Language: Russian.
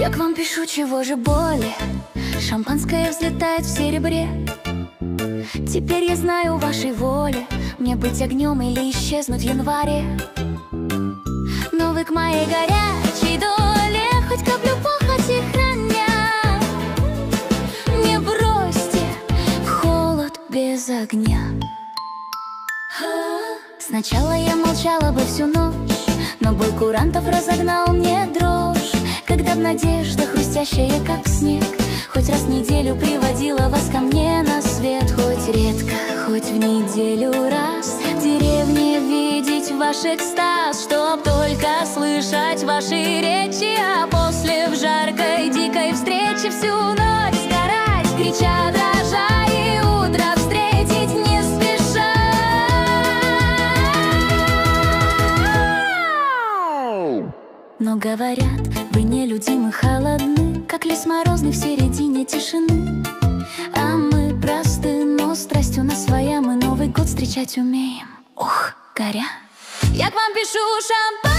Я к вам пишу, чего же боли. Шампанское взлетает в серебре. Теперь я знаю вашей воли, мне быть огнем или исчезнуть в январе. Но вы к моей горячей доле хоть каплю похоти храня. Не бросьте в холод без огня. Сначала я молчала бы всю ночь, но бой курантов разогнал мне дрожь. Когда б надежда, хрустящая как снег, хоть раз в неделю приводила вас ко мне на свет. Хоть редко, хоть в неделю раз в деревне видеть ваш экстаз, чтоб только слышать ваши речи, а после в жаркой дикой встрече всю ночь сгорать, крича, дрожа, и утро встретить не спеша. Но говорят, вы нелюдимы, холодны, как лес морозный в середине тишины. А мы просты, но страсть у нас своя, мы Новый год встречать умеем. Ох, горя. Я к вам пишу шампанское.